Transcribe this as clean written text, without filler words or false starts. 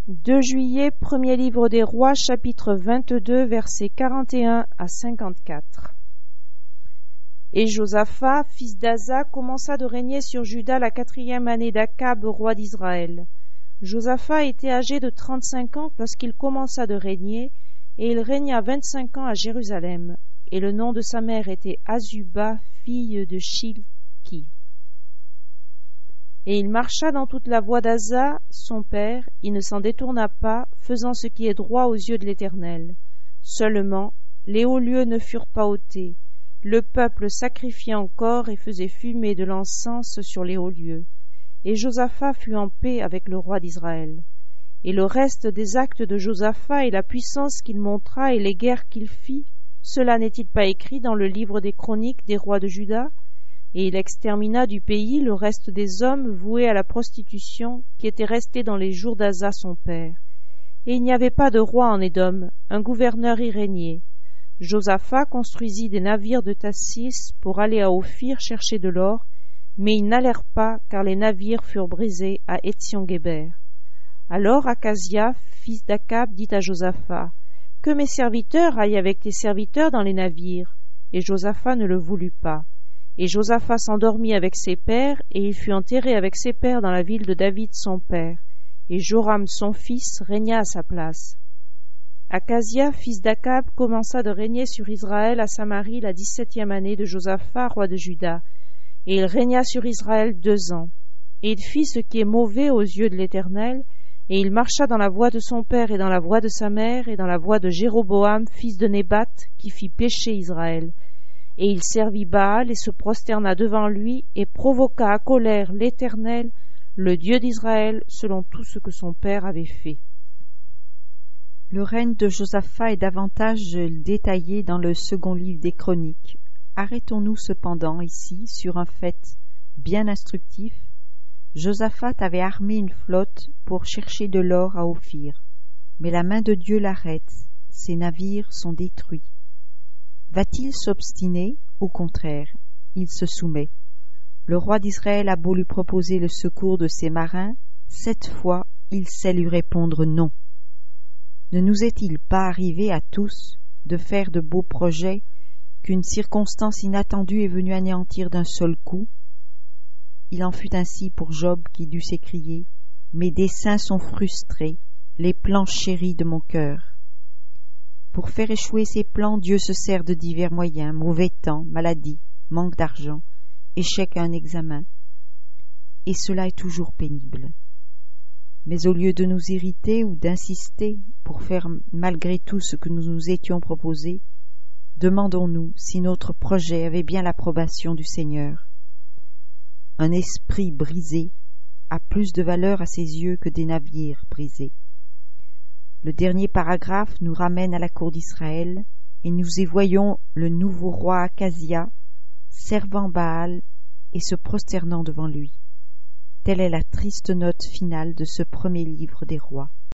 2 juillet, premier livre des rois, chapitre 22, versets 41 à 54. Et Josaphat, fils d'Asa, commença de régner sur Juda la 4e année d'Akab, roi d'Israël. Josaphat était âgé de 35 ans lorsqu'il commença de régner, et il régna 25 ans à Jérusalem. Et le nom de sa mère était Azuba, fille de Shilki. Et il marcha dans toute la voie d'Asa, son père, il ne s'en détourna pas, faisant ce qui est droit aux yeux de l'Éternel. Seulement, les hauts lieux ne furent pas ôtés. Le peuple sacrifiait encore et faisait fumer de l'encens sur les hauts lieux. Et Josaphat fut en paix avec le roi d'Israël. Et le reste des actes de Josaphat et la puissance qu'il montra et les guerres qu'il fit, cela n'est-il pas écrit dans le livre des chroniques des rois de Juda? Et il extermina du pays le reste des hommes voués à la prostitution qui étaient restés dans les jours d'Asa son père. Et il n'y avait pas de roi en Édom, un gouverneur y régnait. Josaphat construisit des navires de Tassis pour aller à Ophir chercher de l'or, mais ils n'allèrent pas, car les navires furent brisés à Étsion-Guéber. Alors Akazia, fils d'Akab, dit à Josaphat, « Que mes serviteurs aillent avec tes serviteurs dans les navires. » Et Josaphat ne le voulut pas. Et Josaphat s'endormit avec ses pères, et il fut enterré avec ses pères dans la ville de David son père. Et Joram son fils régna à sa place. Akazia, fils d'Akab, commença de régner sur Israël à Samarie la 17e année de Josaphat, roi de Juda. Et il régna sur Israël 2 ans. Et il fit ce qui est mauvais aux yeux de l'Éternel, et il marcha dans la voie de son père et dans la voie de sa mère et dans la voie de Jéroboam, fils de Nébat, qui fit pécher Israël. Et il servit Baal et se prosterna devant lui et provoqua à colère l'Éternel, le Dieu d'Israël, selon tout ce que son père avait fait. Le règne de Josaphat est davantage détaillé dans le second livre des Chroniques. Arrêtons-nous cependant ici sur un fait bien instructif. Josaphat avait armé une flotte pour chercher de l'or à Ophir, mais la main de Dieu l'arrête, ses navires sont détruits. Va-t-il s'obstiner? Au contraire, il se soumet. Le roi d'Israël a beau lui proposer le secours de ses marins, 7 fois il sait lui répondre non. Ne nous est-il pas arrivé à tous de faire de beaux projets qu'une circonstance inattendue est venue anéantir d'un seul coup? Il en fut ainsi pour Job qui dut s'écrier « Mes desseins sont frustrés, les plans chéris de mon cœur. » Pour faire échouer ses plans, Dieu se sert de divers moyens, mauvais temps, maladie, manque d'argent, échec à un examen. Et cela est toujours pénible. Mais au lieu de nous irriter ou d'insister pour faire malgré tout ce que nous nous étions proposé, demandons-nous si notre projet avait bien l'approbation du Seigneur. Un esprit brisé a plus de valeur à ses yeux que des navires brisés. Le dernier paragraphe nous ramène à la cour d'Israël et nous y voyons le nouveau roi Akazia servant Baal et se prosternant devant lui. Telle est la triste note finale de ce premier livre des rois.